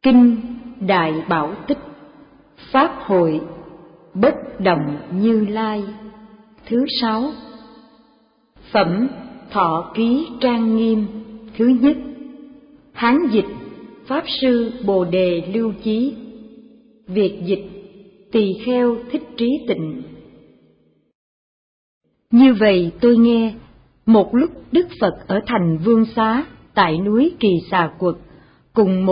Kinh Đại Bảo Tích, Pháp hội Bất Động Như Lai. Thứ 6. Phẩm Thọ Ký Trang Nghiêm. Thứ nhất. Hán dịch Pháp Sư Bồ Đề Lưu Chí. Việt dịch Tỳ Kheo Thích Trí Tịnh. Như vậy tôi nghe, một lúc Đức Phật ở thành Vương Xá tại núi Kỳ Xà Quật cùng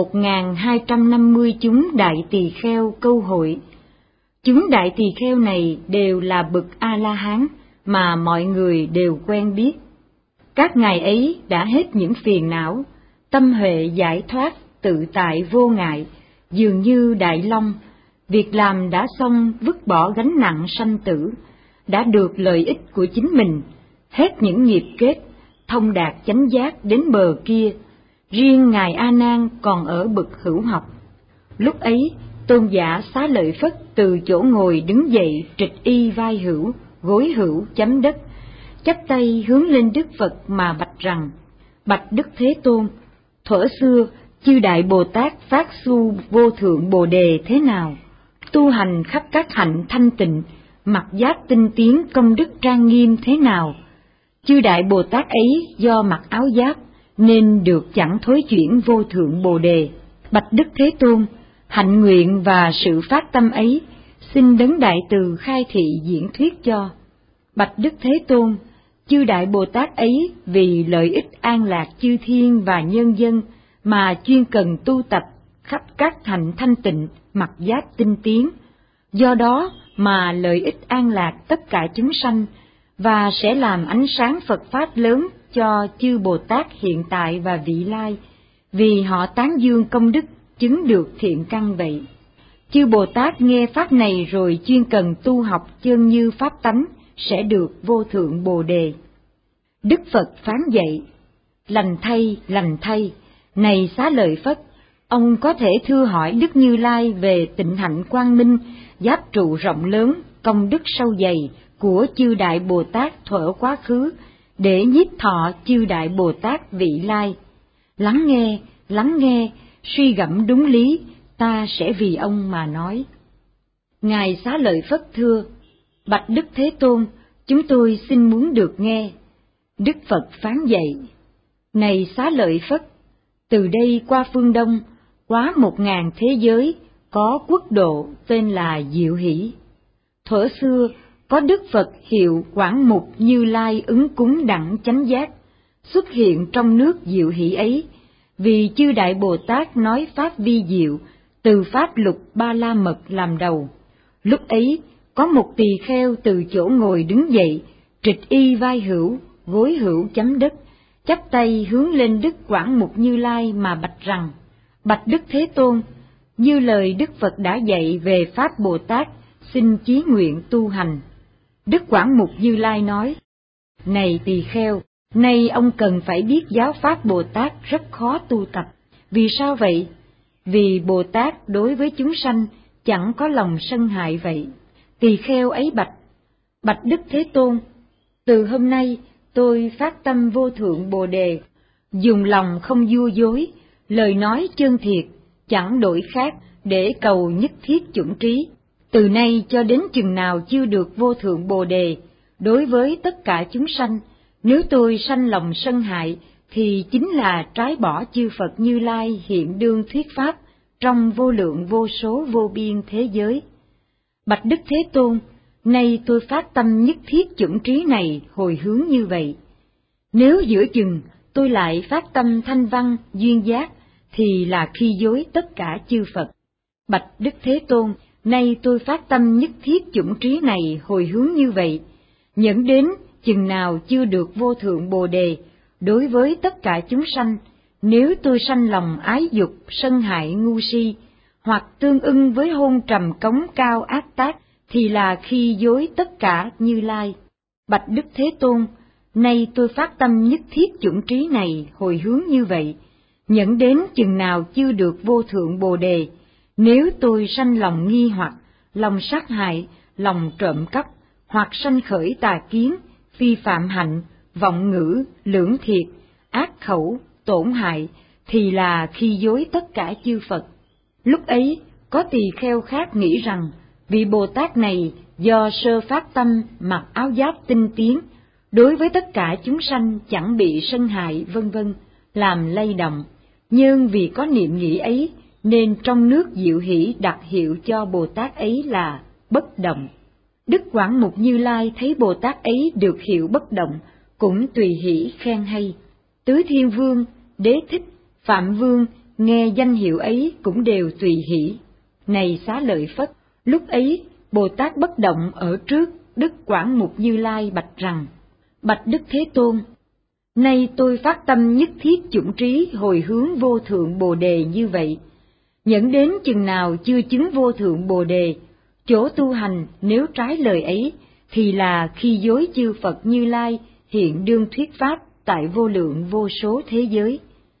1250 chúng đại tỳ kheo câu hội. Chúng đại tỳ kheo này đều là bậc A-la-hán mà mọi người đều quen biết. Các ngài ấy đã hết những phiền não, tâm huệ giải thoát, tự tại vô ngại, dường như đại long, việc làm đã xong, vứt bỏ gánh nặng sanh tử, đã được lợi ích của chính mình, hết những nghiệp kết, thông đạt chánh giác đến bờ kia. Riêng ngài A Nan còn ở bậc hữu học. Lúc ấy, tôn giả Xá Lợi Phất từ chỗ ngồi đứng dậy, trịch y vai hữu, gối hữu chấm đất, chắp tay hướng lên Đức Phật mà bạch rằng: Bạch Đức Thế Tôn, thuở xưa chư đại Bồ Tát phát xu vô thượng Bồ Đề thế nào, tu hành khắp các hạnh thanh tịnh, mặc giáp tinh tiến công đức trang nghiêm thế nào. Chư đại Bồ Tát ấy do mặc áo giáp nên được chẳng thối chuyển vô thượng Bồ Đề. Bạch Đức Thế Tôn, hạnh nguyện và sự phát tâm ấy xin đấng đại từ khai thị diễn thuyết cho. Bạch Đức Thế Tôn, chư đại Bồ Tát ấy vì lợi ích an lạc chư thiên và nhân dân mà chuyên cần tu tập khắp các hạnh thanh tịnh, mặc giáp tinh tiến, do đó mà lợi ích an lạc tất cả chúng sanh, và sẽ làm ánh sáng Phật Pháp lớn cho chư Bồ Tát hiện tại và vị lai, vì họ tán dương công đức chứng được thiện căn vậy. Chư Bồ Tát nghe Pháp này rồi chuyên cần tu học chân như Pháp tánh, sẽ được vô thượng Bồ Đề. Đức Phật phán dạy: Lành thay, này Xá Lợi Phất, ông có thể thưa hỏi Đức Như Lai về tịnh hạnh quang minh, giáp trụ rộng lớn, công đức sâu dày của chư đại Bồ Tát thuở quá khứ, để nhiếp thọ chư đại Bồ Tát vị lai. Lắng nghe, suy gẫm đúng lý, ta sẽ vì ông mà nói. Ngài Xá Lợi Phất thưa: Bạch Đức Thế Tôn, chúng tôi xin muốn được nghe. Đức Phật phán dạy: Này Xá Lợi Phất, từ đây qua phương Đông, quá 1000 thế giới, có quốc độ tên là Diệu Hỷ. Thuở xưa, có Đức Phật hiệu Quảng Mục Như Lai ứng cúng đẳng chánh giác, xuất hiện trong nước Diệu Hỷ ấy, vì chư đại Bồ Tát nói Pháp vi diệu, từ Pháp lục Ba La Mật làm đầu. Lúc ấy, có một tỳ kheo từ chỗ ngồi đứng dậy, trịch y vai hữu, gối hữu chấm đất, chắp tay hướng lên Đức Quảng Mục Như Lai mà bạch rằng: Bạch Đức Thế Tôn, như lời Đức Phật đã dạy về Pháp Bồ Tát, xin chí nguyện tu hành. Đức Quảng Mục Như Lai nói: Này tỳ kheo, nay ông cần phải biết giáo Pháp Bồ Tát rất khó tu tập. Vì sao vậy? Vì Bồ Tát đối với chúng sanh chẳng có lòng sân hại vậy. Tỳ kheo ấy bạch: Bạch Đức Thế Tôn, từ hôm nay tôi phát tâm vô thượng Bồ Đề, dùng lòng không vua dối, lời nói chân thiệt, chẳng đổi khác, để cầu nhất thiết chủng trí. Từ nay cho đến chừng nào chưa được vô thượng Bồ Đề, đối với tất cả chúng sanh, nếu tôi sanh lòng sân hại, thì chính là trái bỏ chư Phật Như Lai hiện đương thuyết Pháp trong vô lượng vô số vô biên thế giới. Bạch Đức Thế Tôn, nay tôi phát tâm nhất thiết chủng trí này hồi hướng như vậy. Nếu giữa chừng tôi lại phát tâm thanh văn, duyên giác, thì là khi dối tất cả chư Phật. Bạch Đức Thế Tôn, nay tôi phát tâm nhất thiết chủng trí này hồi hướng như vậy, nhẫn đến chừng nào chưa được vô thượng Bồ Đề, đối với tất cả chúng sanh, nếu tôi sanh lòng ái dục, sân hại ngu si, hoặc tương ưng với hôn trầm cống cao ác tác, thì là khi dối tất cả Như Lai. Bạch Đức Thế Tôn, nay tôi phát tâm nhất thiết chủng trí này hồi hướng như vậy, nhẫn đến chừng nào chưa được vô thượng Bồ Đề, nếu tôi sanh lòng nghi hoặc, lòng sát hại, lòng trộm cắp, hoặc sanh khởi tà kiến, phi phạm hạnh, vọng ngữ, lưỡng thiệt, ác khẩu, tổn hại, thì là khi dối tất cả chư Phật. Lúc ấy, có tỳ kheo khác nghĩ rằng, vị Bồ Tát này do sơ phát tâm mặc áo giáp tinh tiến, đối với tất cả chúng sanh chẳng bị sân hại vân vân, làm lay động. Nhưng vì có niệm nghĩ ấy, nên trong nước Diệu Hỷ đặt hiệu cho Bồ Tát ấy là bất động. Đức Quảng Mục Như Lai thấy Bồ Tát ấy được hiệu bất động, cũng tùy hỷ khen hay. Tứ Thiên Vương, Đế Thích, Phạm Vương nghe danh hiệu ấy cũng đều tùy hỷ. Này Xá Lợi Phất, lúc ấy Bồ Tát bất động ở trước Đức Quảng Mục Như Lai bạch rằng: Bạch Đức Thế Tôn, nay tôi phát tâm nhất thiết chủng trí hồi hướng vô thượng Bồ Đề như vậy, nhẫn đến chừng nào chưa chứng vô thượng Bồ Đề, chỗ tu hành nếu trái lời ấy thì là khi dối chư Phật Như Lai hiện đương thuyết pháp tại vô lượng vô số thế giới.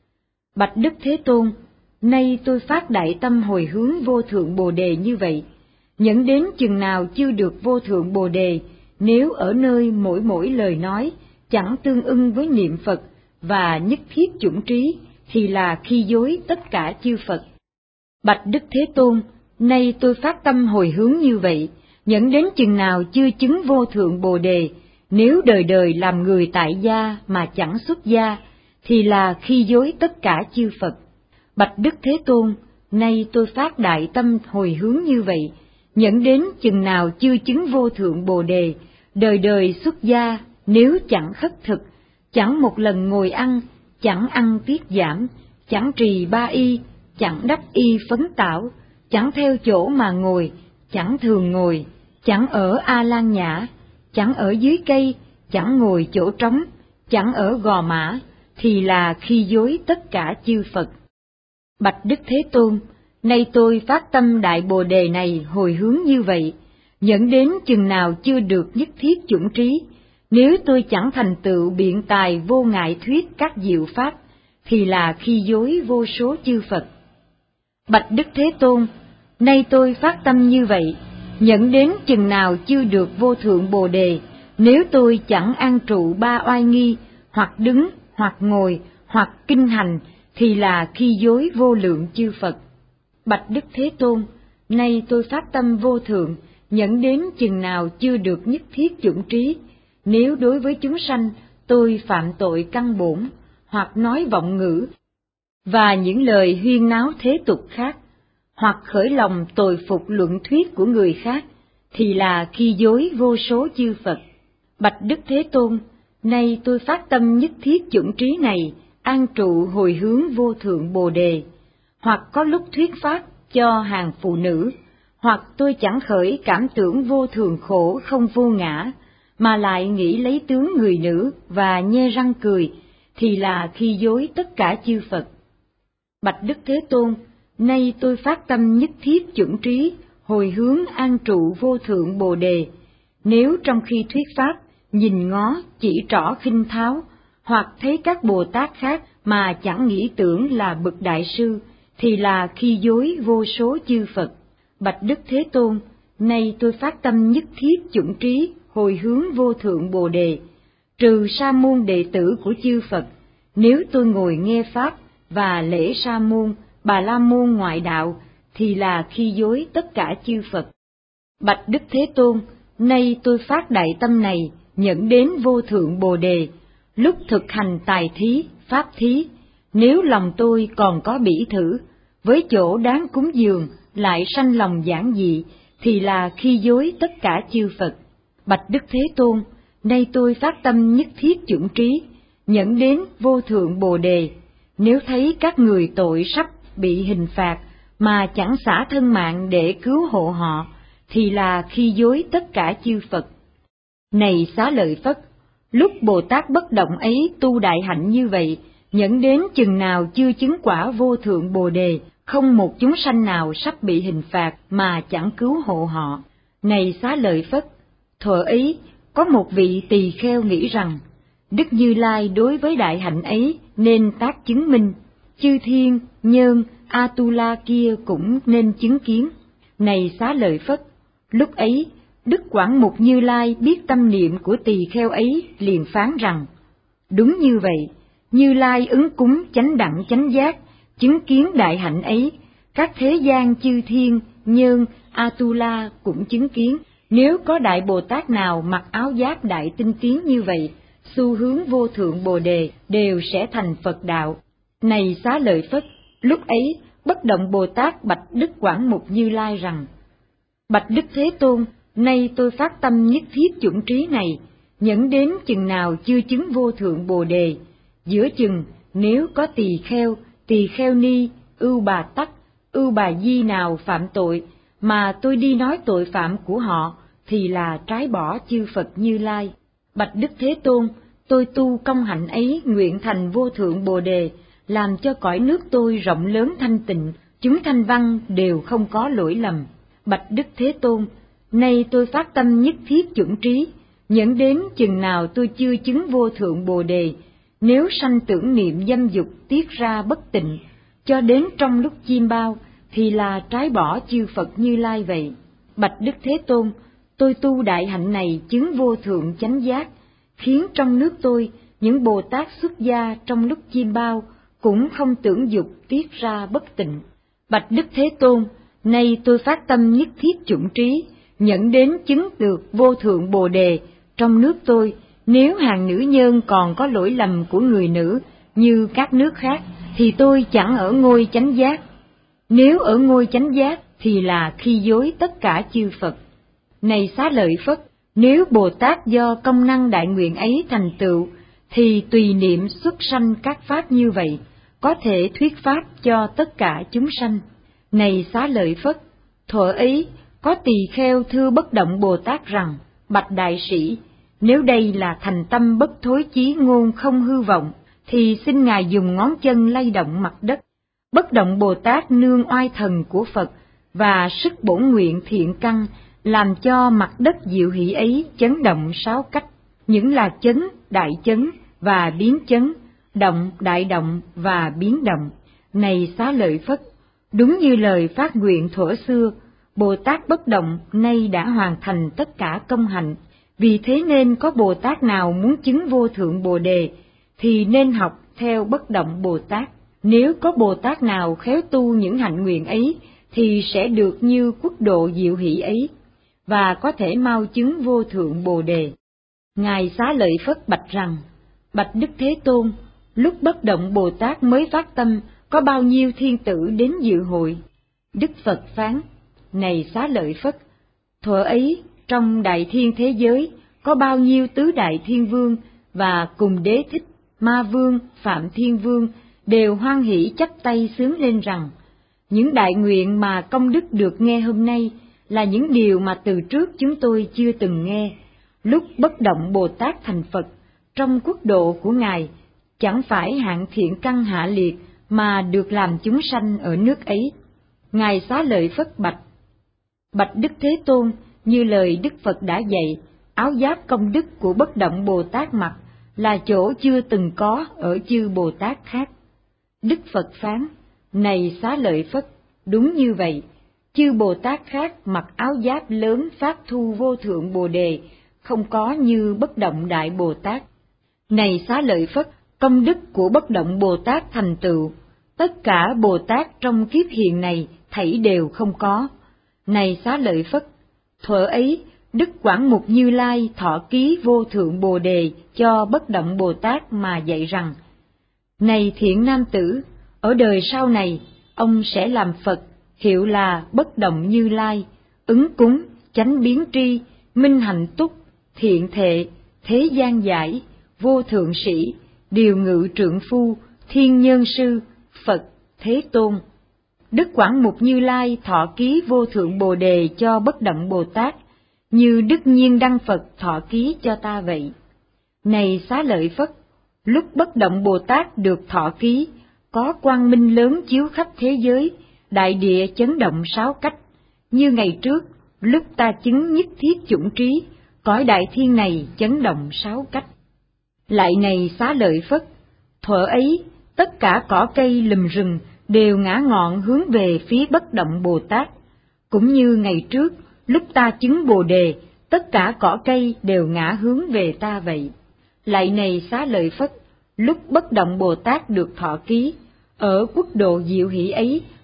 Bạch Đức Thế Tôn, nay tôi phát đại tâm hồi hướng vô thượng Bồ Đề như vậy, nhẫn đến chừng nào chưa được vô thượng Bồ Đề, nếu ở nơi mỗi lời nói chẳng tương ưng với niệm Phật và nhất thiết chủng trí, thì là khi dối tất cả chư Phật. Bạch Đức Thế Tôn, nay tôi phát tâm hồi hướng như vậy, nhẫn đến chừng nào chưa chứng vô thượng Bồ Đề, nếu đời đời làm người tại gia mà chẳng xuất gia, thì là khi dối tất cả chư Phật. Bạch Đức Thế Tôn, nay tôi phát đại tâm hồi hướng như vậy, nhẫn đến chừng nào chưa chứng vô thượng Bồ Đề, đời đời xuất gia nếu chẳng khất thực, chẳng một lần ngồi ăn, chẳng ăn tiết giảm, chẳng trì ba y, chẳng đắp y phấn tảo, chẳng theo chỗ mà ngồi, chẳng thường ngồi, chẳng ở A Lan Nhã, chẳng ở dưới cây, chẳng ngồi chỗ trống, chẳng ở gò mã, thì là khi dối tất cả chư Phật. Bạch Đức Thế Tôn, nay tôi phát tâm đại Bồ Đề này hồi hướng như vậy, nhẫn đến chừng nào chưa được nhất thiết chủng trí, nếu tôi chẳng thành tựu biện tài vô ngại thuyết các diệu pháp, thì là khi dối vô số chư Phật. Bạch Đức Thế Tôn, nay tôi phát tâm như vậy, nhẫn đến chừng nào chưa được vô thượng Bồ Đề, nếu tôi chẳng an trụ ba oai nghi, hoặc đứng, hoặc ngồi, hoặc kinh hành, thì là khi dối vô lượng chư Phật. Bạch Đức Thế Tôn, nay tôi phát tâm vô thượng, nhẫn đến chừng nào chưa được nhất thiết chủng trí, nếu đối với chúng sanh tôi phạm tội căn bổn, hoặc nói vọng ngữ, và những lời huyên náo thế tục khác, hoặc khởi lòng tồi phục luận thuyết của người khác, thì là khi dối vô số chư Phật. Bạch Đức Thế Tôn, nay tôi phát tâm nhất thiết chủng trí này, an trụ hồi hướng vô thượng Bồ Đề, hoặc có lúc thuyết pháp cho hàng phụ nữ, hoặc tôi chẳng khởi cảm tưởng vô thường khổ không vô ngã, mà lại nghĩ lấy tướng người nữ và nhe răng cười, thì là khi dối tất cả chư Phật. Bạch Đức Thế Tôn, nay tôi phát tâm nhất thiết chủng trí, hồi hướng an trụ vô thượng Bồ Đề, nếu trong khi thuyết pháp nhìn ngó chỉ trỏ khinh tháo, hoặc thấy các Bồ Tát khác mà chẳng nghĩ tưởng là bậc đại sư, thì là khi dối vô số chư Phật. Bạch Đức Thế Tôn, nay tôi phát tâm nhất thiết chủng trí, hồi hướng vô thượng Bồ Đề, trừ sa môn đệ tử của chư Phật, nếu tôi ngồi nghe pháp và lễ sa môn, bà la môn ngoại đạo, thì là khi dối tất cả chư Phật. Bạch Đức Thế Tôn, nay tôi phát đại tâm này, nhẫn đến vô thượng Bồ Đề, lúc thực hành tài thí, pháp thí, nếu lòng tôi còn có bỉ thử, với chỗ đáng cúng dường lại sanh lòng giản dị, thì là khi dối tất cả chư Phật. Bạch Đức Thế Tôn, nay tôi phát tâm nhất thiết chủng trí, nhẫn đến vô thượng Bồ Đề, nếu thấy các người tội sắp bị hình phạt mà chẳng xả thân mạng để cứu hộ họ, thì là khi dối tất cả chư Phật. Này Xá Lợi Phất, lúc Bồ Tát bất động ấy tu đại hạnh như vậy, nhẫn đến chừng nào chưa chứng quả vô thượng Bồ Đề, không một chúng sanh nào sắp bị hình phạt mà chẳng cứu hộ họ. Này Xá Lợi Phất, thuở ấy có một vị tỳ kheo nghĩ rằng, Đức Như Lai đối với đại hạnh ấy nên tác chứng minh, chư thiên, nhân, Atula kia cũng nên chứng kiến. Này Xá Lợi Phất, lúc ấy Đức Quảng Mục Như Lai biết tâm niệm của tỳ kheo ấy, liền phán rằng, đúng như vậy, Như Lai ứng cúng chánh đẳng chánh giác, chứng kiến đại hạnh ấy, Các thế gian chư thiên, Nhân, Atula cũng chứng kiến, nếu có Đại Bồ Tát nào mặc áo giáp đại tinh tiến như vậy, xu hướng vô thượng Bồ Đề đều sẽ thành Phật đạo. Này Xá Lợi Phất, lúc ấy Bất Động Bồ Tát bạch Đức Quảng Mục Như Lai rằng: Bạch Đức Thế Tôn, nay tôi phát tâm nhất thiết chủng trí này, nhẫn đến chừng nào chưa chứng vô thượng Bồ Đề, giữa chừng nếu có tỳ kheo ni, ưu bà tắc, ưu bà di nào phạm tội, mà tôi đi nói tội phạm của họ, thì là trái bỏ chư Phật Như Lai. Bạch Đức Thế Tôn, tôi tu công hạnh ấy nguyện thành vô thượng Bồ Đề, làm cho cõi nước tôi rộng lớn thanh tịnh, chúng thanh văn đều không có lỗi lầm. Bạch Đức Thế Tôn, nay tôi phát tâm nhất thiết chủng trí, nhẫn đến chừng nào tôi chưa chứng vô thượng Bồ Đề, nếu sanh tưởng niệm dâm dục tiết ra bất tịnh, cho đến trong lúc chiêm bao, thì là trái bỏ chư Phật Như Lai vậy. Bạch Đức Thế Tôn, tôi tu đại hạnh này chứng vô thượng chánh giác, khiến trong nước tôi những Bồ Tát xuất gia trong lúc chiêm bao cũng không tưởng dục tiết ra bất tịnh. Bạch Đức Thế Tôn, nay tôi phát tâm nhất thiết chủng trí, nhẫn đến chứng được vô thượng Bồ Đề, trong nước tôi nếu hàng nữ nhân còn có lỗi lầm của người nữ như các nước khác, thì tôi chẳng ở ngôi chánh giác. Nếu ở ngôi chánh giác thì là khi dối tất cả chư Phật. Này Xá Lợi Phất, nếu Bồ Tát do công năng đại nguyện ấy thành tựu, thì tùy niệm xuất sanh các pháp như vậy, có thể thuyết pháp cho tất cả chúng sanh. Này Xá Lợi Phất, thuở ấy có tỳ kheo thưa Bất Động Bồ Tát rằng: Bạch Đại Sĩ, nếu đây là thành tâm bất thối chí ngôn không hư vọng, thì xin Ngài dùng ngón chân lay động mặt đất. Bất Động Bồ Tát nương oai thần của Phật và sức bổn nguyện thiện căn, làm cho mặt đất diệu hỷ ấy chấn động 6 cách, những là chấn, đại chấn và biến chấn, động, đại động và biến động. Này Xá Lợi Phất, đúng như lời phát nguyện thuở xưa, Bồ Tát Bất Động nay đã hoàn thành tất cả công hạnh. Vì thế nên có Bồ Tát nào muốn chứng vô thượng Bồ Đề, thì nên học theo Bất Động Bồ Tát. Nếu có Bồ Tát nào khéo tu những hạnh nguyện ấy, thì sẽ được như quốc độ diệu hỷ ấy, và có thể mau chứng vô thượng Bồ Đề. Ngài Xá Lợi Phất bạch rằng: Bạch Đức Thế Tôn, lúc Bất Động Bồ Tát mới phát tâm, có bao nhiêu thiên tử đến dự hội? Đức Phật phán: Này Xá Lợi Phất, thuở ấy trong đại thiên thế giới có bao nhiêu tứ đại thiên vương và cùng Đế Thích, Ma Vương, Phạm Thiên Vương đều hoan hỷ chắp tay xướng lên rằng: những đại nguyện mà công đức được nghe hôm nay là những điều mà từ trước chúng tôi chưa từng nghe. Lúc Bất Động Bồ Tát thành Phật, trong quốc độ của Ngài chẳng phải hạng thiện căn hạ liệt mà được làm chúng sanh ở nước ấy. Ngài Xá Lợi Phất bạch: Bạch Đức Thế Tôn, như lời Đức Phật đã dạy, áo giáp công đức của Bất Động Bồ Tát mặc là chỗ chưa từng có ở chư Bồ Tát khác. Đức Phật phán: Này Xá Lợi Phất, đúng như vậy, chư Bồ Tát khác mặc áo giáp lớn phát thu vô thượng Bồ Đề, không có như Bất Động Đại Bồ Tát. Này Xá Lợi Phất, công đức của Bất Động Bồ Tát thành tựu, tất cả Bồ Tát trong kiếp hiện này thảy đều không có. Này Xá Lợi Phất, thuở ấy Đức Quảng Mục Như Lai thọ ký vô thượng Bồ Đề cho Bất Động Bồ Tát mà dạy rằng: Này thiện nam tử, ở đời sau này ông sẽ làm Phật, hiệu là Bất Động Như Lai, ứng cúng, chánh biến tri, minh hạnh túc, thiện thệ, thế gian giải, vô thượng sĩ, điều ngự trượng phu, thiên nhân sư, Phật, Thế Tôn. Đức Quảng Mục Như Lai thọ ký vô thượng Bồ Đề cho Bất Động Bồ Tát, như Đức Nhiên Đăng Phật thọ ký cho ta vậy. Này Xá Lợi Phất, lúc Bất Động Bồ Tát được thọ ký, có quang minh lớn chiếu khắp thế giới, đại địa chấn động 6 cách, như ngày trước, lúc ta chứng nhất thiết chủng trí, cõi đại thiên này chấn động 6 cách. Lại này Xá Lợi Phất, thuở ấy, tất cả cỏ cây lùm rừng đều ngã ngọn hướng về phía Bất Động Bồ Tát, cũng như ngày trước, lúc ta chứng Bồ Đề, tất cả cỏ cây đều ngã hướng về ta vậy. Lại này Xá Lợi Phất, lúc Bất Động Bồ Tát được thọ ký, ở quốc độ diệu hỷ ấy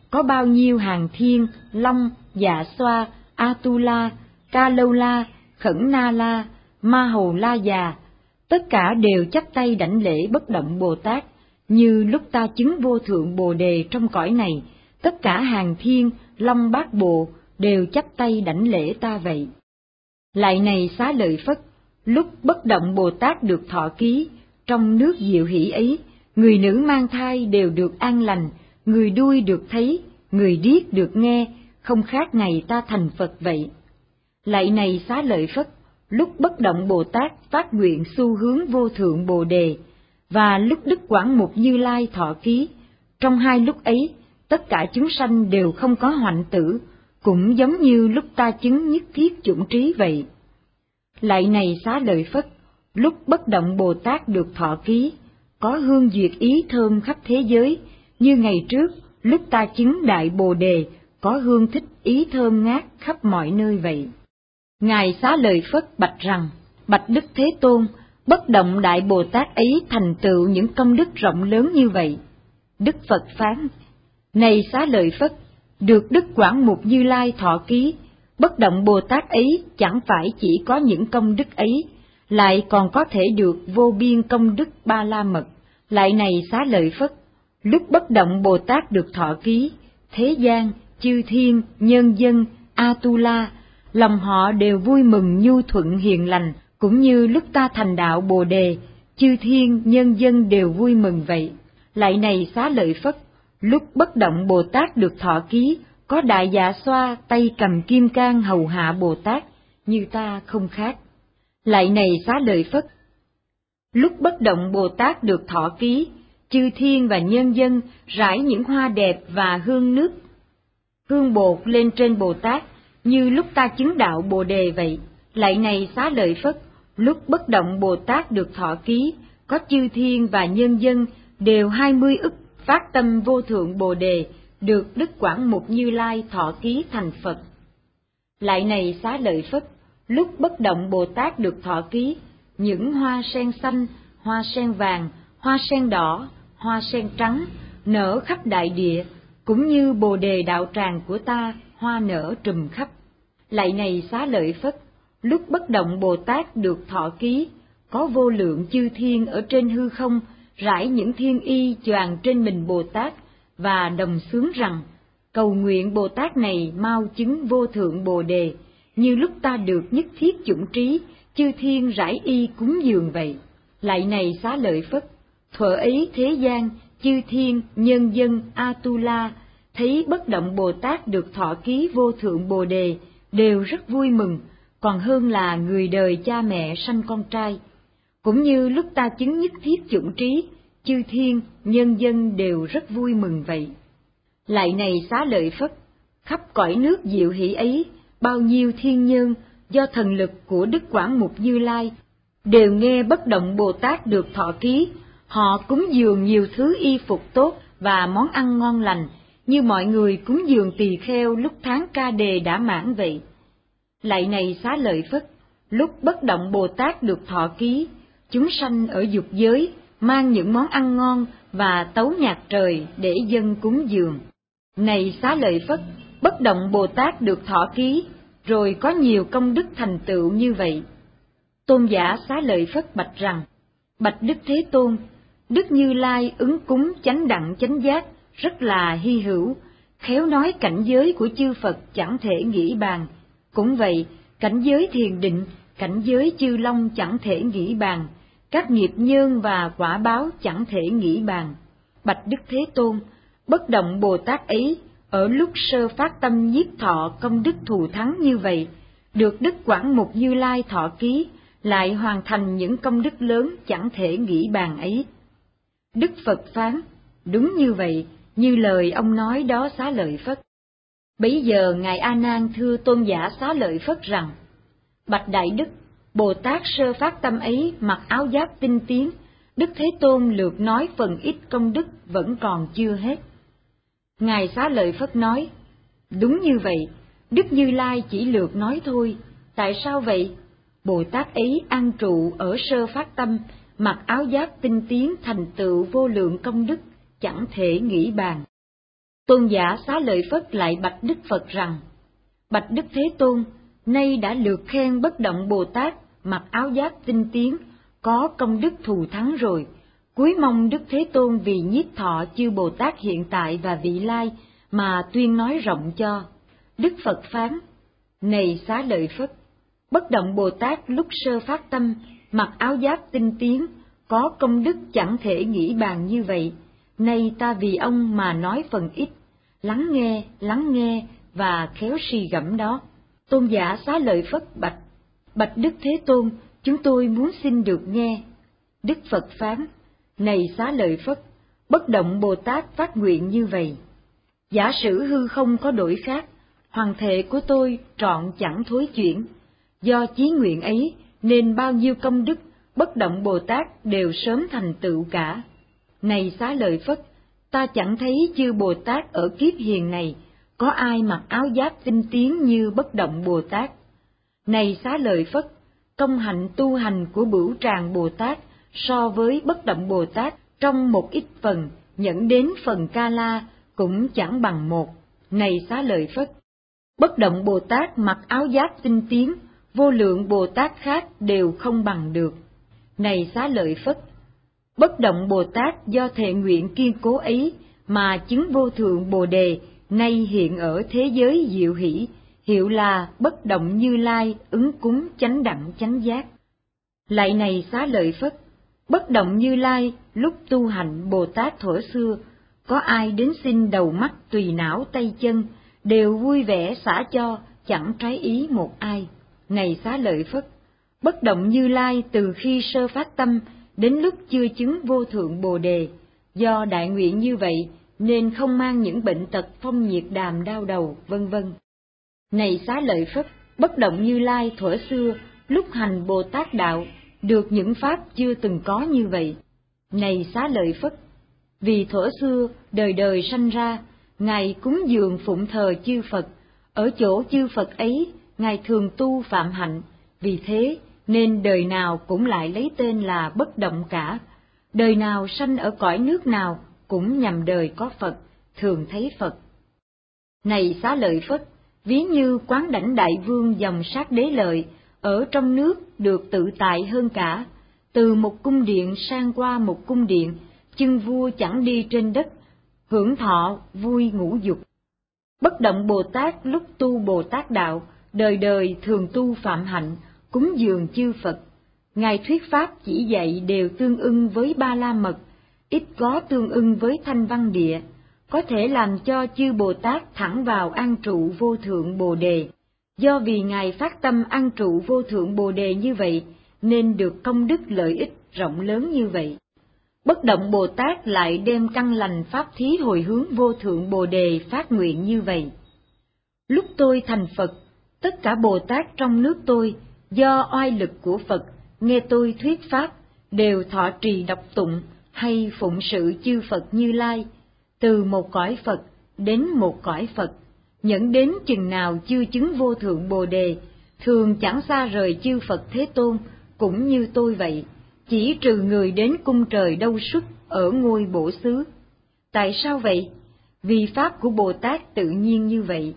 có bao nhiêu hàng thiên, long, dạ xoa, Atula, Ca Lâu La, Khẩn Na La, Ma Hầu La Già, tất cả đều chắp tay đảnh lễ Bất Động Bồ Tát, như lúc ta chứng vô thượng Bồ Đề trong cõi này, tất cả hàng thiên, long bát bộ đều chắp tay đảnh lễ ta vậy. Lại này Xá Lợi Phất, lúc Bất Động Bồ Tát được thọ ký, trong nước diệu hỷ ấy, người nữ mang thai đều được an lành, người đuôi được thấy, người điếc được nghe, không khác ngày ta thành Phật vậy. Lại này Xá Lợi Phất, lúc Bất Động Bồ Tát phát nguyện xu hướng vô thượng Bồ Đề, và lúc Đức Quảng Mục Như Lai thọ ký, trong hai lúc ấy, tất cả chúng sanh đều không có hoạnh tử, cũng giống như lúc ta chứng nhất thiết chủng trí vậy. Lại này Xá Lợi Phất, lúc Bất Động Bồ Tát được thọ ký, có hương duyệt ý thơm khắp thế giới, như ngày trước, lúc ta chứng Đại Bồ Đề, có hương thích ý thơm ngát khắp mọi nơi vậy. Ngài Xá Lợi Phất bạch rằng, bạch Đức Thế Tôn, Bất Động Đại Bồ Tát ấy thành tựu những công đức rộng lớn như vậy. Đức Phật phán, này Xá Lợi Phất, được Đức Quảng Mục Như Lai thọ ký, Bất Động Bồ Tát ấy chẳng phải chỉ có những công đức ấy, lại còn có thể được vô biên công đức Ba La Mật. Lại này Xá Lợi Phất, lúc Bất Động Bồ Tát được thọ ký, thế gian, chư thiên, nhân dân, Atula, lòng họ đều vui mừng nhu thuận hiền lành, cũng như lúc ta thành đạo Bồ Đề, chư thiên, nhân dân đều vui mừng vậy. Lại này Xá Lợi Phất, lúc Bất Động Bồ Tát được thọ ký, có Đại Dạ Xoa tay cầm kim cang hầu hạ Bồ Tát, như ta không khác. Lại này Xá Lợi Phất, lúc Bất Động Bồ Tát được thọ ký, chư thiên và nhân dân rải những hoa đẹp và hương nước, hương bột lên trên Bồ Tát, như lúc ta chứng đạo Bồ Đề vậy. Lại này Xá Lợi Phất, lúc Bất Động Bồ Tát được thọ ký, có chư thiên và nhân dân đều 20 ức phát tâm vô thượng Bồ Đề, được Đức Quảng Mục Như Lai thọ ký thành Phật. Lại này Xá Lợi Phất, lúc Bất Động Bồ Tát được thọ ký, những hoa sen xanh, hoa sen vàng, hoa sen đỏ, hoa sen trắng nở khắp đại địa, cũng như Bồ Đề đạo tràng của ta, hoa nở trùm khắp. Lại này Xá Lợi Phất, lúc Bất Động Bồ Tát được thọ ký, có vô lượng chư thiên ở trên hư không rải những thiên y choàng trên mình Bồ Tát, và đồng xướng rằng, cầu nguyện Bồ Tát này mau chứng vô thượng Bồ Đề, như lúc ta được nhất thiết chủng trí, chư thiên rải y cúng dường vậy. Lại này Xá Lợi Phất, thuở ấy thế gian, chư thiên, nhân dân, Atula, thấy Bất Động Bồ Tát được thọ ký vô thượng Bồ Đề, đều rất vui mừng, còn hơn là người đời cha mẹ sanh con trai. Cũng như lúc ta chứng nhất thiết chủng trí, chư thiên, nhân dân đều rất vui mừng vậy. Lại này Xá Lợi Phất, khắp cõi nước diệu hỷ ấy, bao nhiêu thiên nhân, do thần lực của Đức Quảng Mục Như Lai, đều nghe Bất Động Bồ Tát được thọ ký, họ cúng dường nhiều thứ y phục tốt và món ăn ngon lành, như mọi người cúng dường tỳ kheo lúc tháng ca đề đã mãn vậy. Lại này Xá Lợi Phất, lúc Bất Động Bồ Tát được thọ ký, chúng sanh ở dục giới mang những món ăn ngon và tấu nhạc trời để dâng cúng dường. Này Xá Lợi Phất, Bất Động Bồ Tát được thọ ký, rồi có nhiều công đức thành tựu như vậy. Tôn giả Xá Lợi Phất bạch rằng, bạch Đức Thế Tôn, Đức Như Lai ứng cúng chánh đẳng chánh giác rất là hy hữu, khéo nói cảnh giới của chư Phật chẳng thể nghĩ bàn. Cũng vậy, cảnh giới thiền định, cảnh giới chư Long chẳng thể nghĩ bàn, các nghiệp nhân và quả báo chẳng thể nghĩ bàn. Bạch Đức Thế Tôn, Bất Động Bồ Tát ấy, ở lúc sơ phát tâm nhiếp thọ công đức thù thắng như vậy, được Đức Quảng Mục Như Lai thọ ký, lại hoàn thành những công đức lớn chẳng thể nghĩ bàn ấy. Đức Phật phán, đúng như vậy, như lời ông nói đó Xá Lợi Phất. Bấy giờ Ngài A Nan thưa Tôn giả Xá Lợi Phất rằng, bạch Đại Đức, Bồ Tát sơ phát tâm ấy mặc áo giáp tinh tiến, Đức Thế Tôn lược nói phần ít công đức vẫn còn chưa hết. Ngài Xá Lợi Phất nói, đúng như vậy, Đức Như Lai chỉ lược nói thôi. Tại sao vậy? Bồ Tát ấy an trụ ở sơ phát tâm, mặc áo giáp tinh tiến thành tựu vô lượng công đức, chẳng thể nghĩ bàn. Tôn giả Xá Lợi Phất lại bạch Đức Phật rằng: Bạch Đức Thế Tôn, nay đã lượt khen Bất Động Bồ Tát mặc áo giáp tinh tiến, có công đức thù thắng rồi. Cúi mong Đức Thế Tôn vì nhiếp thọ chư Bồ Tát hiện tại và vị lai mà tuyên nói rộng cho. Đức Phật phán: Này Xá Lợi Phất, Bất Động Bồ Tát lúc sơ phát tâm, mặc áo giáp tinh tiến, có công đức chẳng thể nghĩ bàn như vậy. Nay ta vì ông mà nói phần ít, lắng nghe và khéo suy gẫm đó. Tôn giả Xá Lợi Phất bạch Đức Thế Tôn, chúng tôi muốn xin được nghe. Đức Phật phán: Này Xá Lợi Phất, Bất Động Bồ Tát phát nguyện như vậy: Giả sử hư không có đổi khác, hoàng thể của tôi trọn chẳng thối chuyển. Do chí nguyện ấy nên bao nhiêu công đức Bất Động Bồ Tát đều sớm thành tựu cả. Này Xá Lợi Phất, ta chẳng thấy chư Bồ Tát ở kiếp hiền này có ai mặc áo giáp tinh tiến như Bất Động Bồ Tát. Này Xá Lợi Phất, công hạnh tu hành của Bửu Tràng Bồ Tát so với Bất Động Bồ Tát trong một ít phần nhẫn đến phần Ca La cũng chẳng bằng một. Này Xá Lợi Phất, Bất Động Bồ Tát mặc áo giáp tinh tiến, vô lượng Bồ Tát khác đều không bằng được. Này Xá Lợi Phất, Bất Động Bồ Tát do thệ nguyện kiên cố ấy mà chứng vô thượng Bồ Đề, nay hiện ở thế giới diệu hỷ, hiệu là Bất Động Như Lai ứng cúng chánh đẳng chánh giác. Lại này Xá Lợi Phất, Bất Động Như Lai lúc tu hành Bồ Tát thuở xưa, có ai đến xin đầu mắt tùy não tay chân, đều vui vẻ xả cho, chẳng trái ý một ai. Này Xá Lợi Phất, Bất Động Như Lai từ khi sơ phát tâm đến lúc chưa chứng vô thượng Bồ Đề, do đại nguyện như vậy nên không mang những bệnh tật phong nhiệt đàm đau đầu, vân vân. Này Xá Lợi Phất, Bất Động Như Lai thuở xưa lúc hành Bồ Tát đạo được những pháp chưa từng có như vậy. Này Xá Lợi Phất, vì thuở xưa đời đời sanh ra, Ngài cúng dường phụng thờ chư Phật, ở chỗ chư Phật ấy Ngài thường tu phạm hạnh, vì thế nên đời nào cũng lại lấy tên là Bất Động cả. Đời nào sanh ở cõi nước nào cũng nhằm đời có Phật, thường thấy Phật. Này Xá Lợi Phất, ví như Quán Đảnh Đại Vương dòng Sát Đế Lợi, ở trong nước được tự tại hơn cả, từ một cung điện sang qua một cung điện, chưng vua chẳng đi trên đất, hưởng thọ vui ngũ dục. Bất Động Bồ Tát lúc tu Bồ Tát đạo, đời đời thường tu phạm hạnh, cúng dường chư Phật. Ngài thuyết pháp chỉ dạy đều tương ưng với Ba La Mật, ít có tương ưng với Thanh Văn Địa, có thể làm cho chư Bồ Tát thẳng vào an trụ vô thượng Bồ Đề. Do vì Ngài phát tâm an trụ vô thượng Bồ Đề như vậy, nên được công đức lợi ích rộng lớn như vậy. Bất Động Bồ Tát lại đem căn lành pháp thí hồi hướng vô thượng Bồ Đề phát nguyện như vậy: Lúc tôi thành Phật, tất cả Bồ Tát trong nước tôi, do oai lực của Phật, nghe tôi thuyết pháp, đều thọ trì đọc tụng hay phụng sự chư Phật Như Lai, từ một cõi Phật đến một cõi Phật, nhẫn đến chừng nào chưa chứng vô thượng Bồ Đề, thường chẳng xa rời chư Phật Thế Tôn, cũng như tôi vậy, chỉ trừ người đến cung trời Đâu Xuất ở ngôi Bổ Xứ. Tại sao vậy? Vì pháp của Bồ Tát tự nhiên như vậy.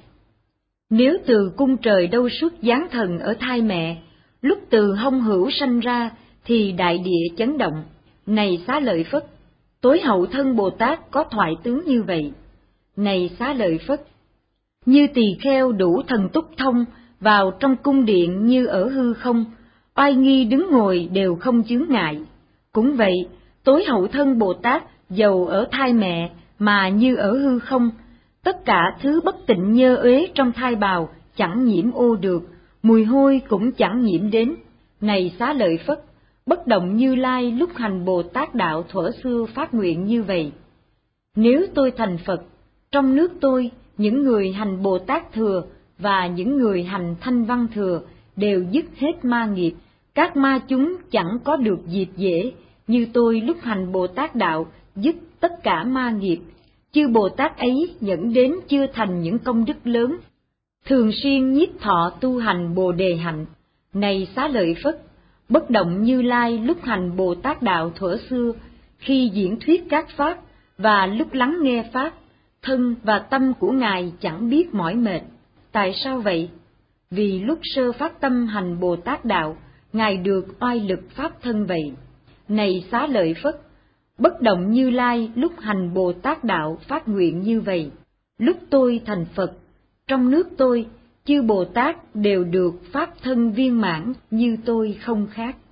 Nếu từ cung trời Đâu Xuất giáng thần ở thai mẹ, lúc từ hông hữu sanh ra thì đại địa chấn động. Này Xá Lợi Phất, tối hậu thân Bồ Tát có thoại tướng như vậy. Này Xá Lợi Phất, như tỳ kheo đủ thần túc thông vào trong cung điện như ở hư không, oai nghi đứng ngồi đều không chướng ngại. Cũng vậy, tối hậu thân Bồ Tát dầu ở thai mẹ mà như ở hư không, tất cả thứ bất tịnh nhơ uế trong thai bào chẳng nhiễm ô được, mùi hôi cũng chẳng nhiễm đến. Này Xá Lợi Phất, Bất Động Như Lai lúc hành Bồ Tát đạo thuở xưa phát nguyện như vậy: Nếu tôi thành Phật, trong nước tôi, những người hành Bồ Tát thừa và những người hành Thanh Văn thừa đều dứt hết ma nghiệp, các ma chúng chẳng có được dịp dễ, như tôi lúc hành Bồ Tát đạo dứt tất cả ma nghiệp. Chư Bồ Tát ấy dẫn đến chưa thành những công đức lớn, thường xuyên nhiếp thọ tu hành Bồ Đề hạnh. Này Xá Lợi Phất, Bất Động Như Lai lúc hành Bồ Tát đạo thuở xưa, khi diễn thuyết các pháp và lúc lắng nghe pháp, thân và tâm của Ngài chẳng biết mỏi mệt. Tại sao vậy? Vì lúc sơ phát tâm hành Bồ Tát đạo, Ngài được oai lực pháp thân vậy. Này Xá Lợi Phất, Bất Động Như Lai lúc hành Bồ Tát đạo phát nguyện như vậy: lúc tôi thành Phật, trong nước tôi, chư Bồ Tát đều được pháp thân viên mãn như tôi không khác.